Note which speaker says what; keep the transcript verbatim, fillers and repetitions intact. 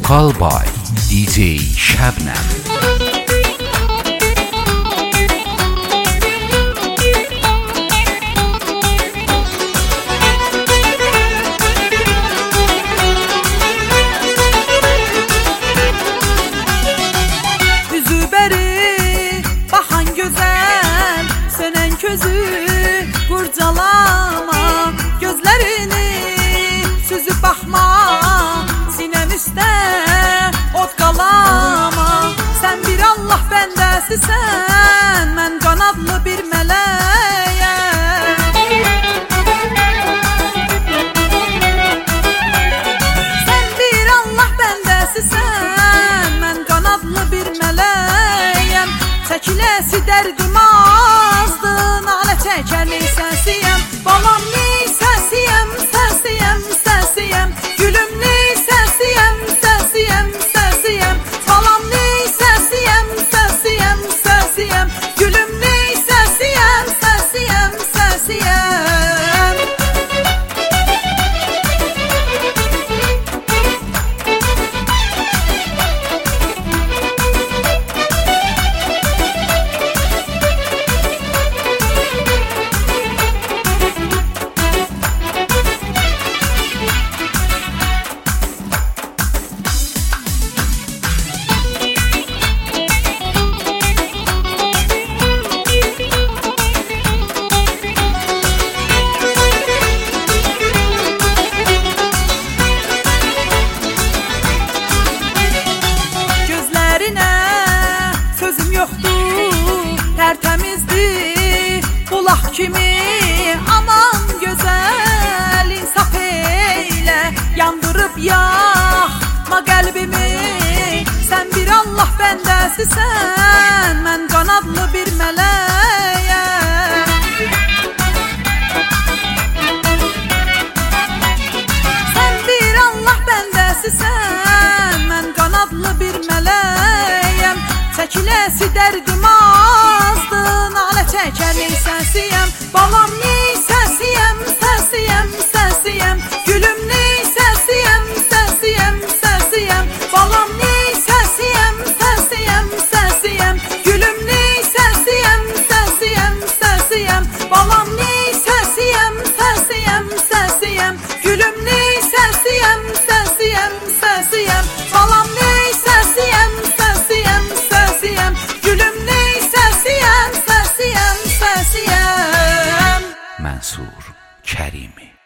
Speaker 1: Vokal by D J Şebnem.
Speaker 2: Gözü qurcalama, gözlerini süzüb baxma, sinəm üstə od qalama. Sən bir Allah bəndəsisən, mən qanadlı bir mələyəm. Sən bir Allah bəndəsisən, mən qanadlı bir mələyəm. Çəkiləsi dərdim azdı, nalə çəkəli səsiyəm. Balam ni səsiyəm, səsiyəm, səsiyəm. Gülüm ni səsiyəm, səsiyəm, səsiyəm. Balam ni səsiyəm, səsiyəm, səsiyəm. Gülüm ni səsiyəm, səsiyəm, səsiyəm. Tərtəmizdir bulaq kimi, aman gözəl insaf eylə. Yandırıb yaxma qəlbimi, sən bir Allah bəndəsisən, mən qanadlı bir mələyəm. Sən bir Allah bəndəsisən, mən qanadlı bir mələyəm. Çəkiləsi dərdim azdı, nalə çəkəli səsiyəm. Balam ni səsiyəm, səsiyəm, səsiyəm. Gülüm ni səsiyəm, səsiyəm, səsiyəm. Balam ni səsiyəm, səsiyəm, səsiyəm. Gülüm ni səsiyəm, səsiyəm, səsiyəm. Balam ni səsiyəm, səsiyəm, səsiyəm. Gülüm ni səsiyəm, səsiyəm, səsiyəm. Balam ni səsiyəm, səsiyəm, səsiyəm. Gülüm ni səsiyəm, səsiyəm, səsiyəm.
Speaker 1: Mənsur Kərimi.